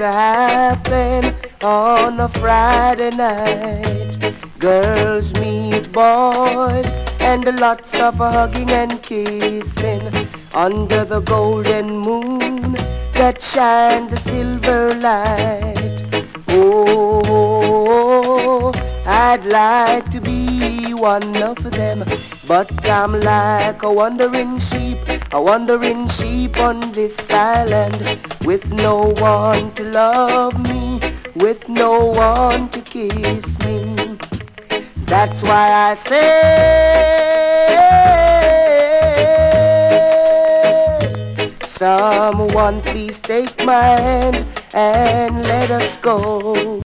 to happen on a Friday night. Girls meet boys and lots of hugging and kissing under the golden moon that shines a silver light. Oh, I'd like to be one of them, but I'm like a wandering sheep on this island, with no one to love me, with no one to kiss me. That's why I say, someone please take my hand and let us go.